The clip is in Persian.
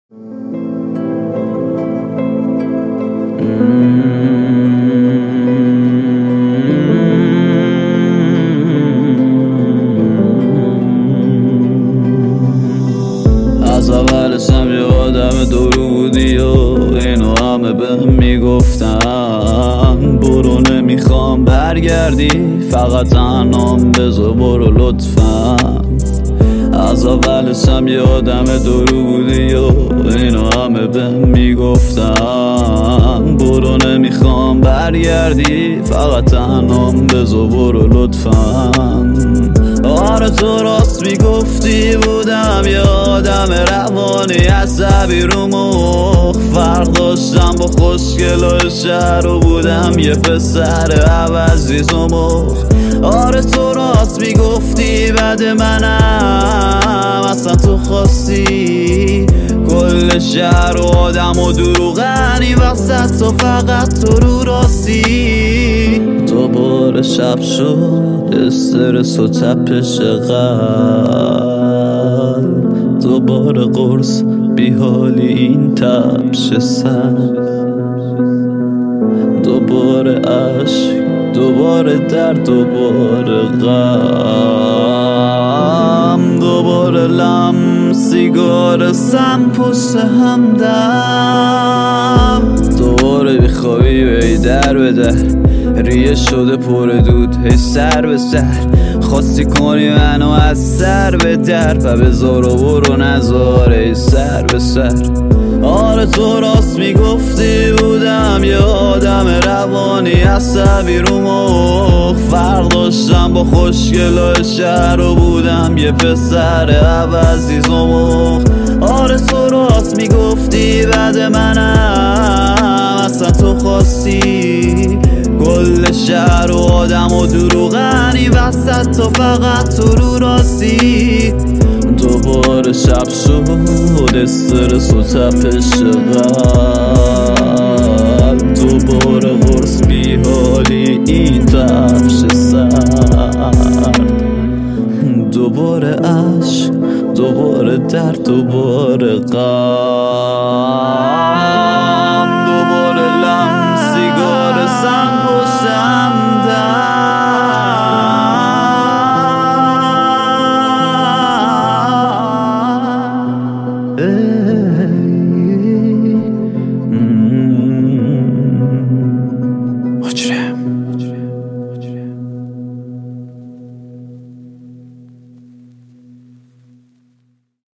از اولشم یه آدم درو بودی و اینو همه بهم میگفتن. برو نمیخوام برگردی، فقط تنهام بذار برو لطفا. از اولشم یه آدم درو بودی و اینو همه بهم میگفتن. برو نمیخوام برگردی، فقط تنهام بذار برو لطفا. آره تو راست میگفتی، بودم یه آدم روانی عصبی رو مخ. فرق داشتم با خوشگلای شهر و بودم یه پسر عوضی زمخ. آره تو راست میگفتی، بعد منم اصلا تو خواستی کل شهر و آدم و دروغنی وسط تو، فقط تو رو راستی. دوباره شب شد، استرس و تپش قلب، دوباره قرص بیحالی این تپش سر، دوباره عشق، دوباره درد، دوباره غم، دوباره لم سیگار سم پشت همدم. دوباره بیخوابی بی در به در، ریه شده پر دود هی سر به سر. خواستی کنی منو از سر به در و بذار و برو نذار ای سر به سر. آره تو راست میگفتی، بودم یه آدم روانی عصبی رو مخ. فرق داشتم با خوشگلای شهر و بودم یه پسر عوضی زمخ. آره تو راست میگفتی، بعد منم اصلا تو خواستی کل شهر و آدم و دروغنی وسط تو، فقط تو رو راستی. دوباره شب شد، استرس و تپش قلب، دوباره قرص بیحالی این تپش سر، دوباره عشق، دوباره درد، دوباره غم، دوباره لم سیگار سم پشت همدم.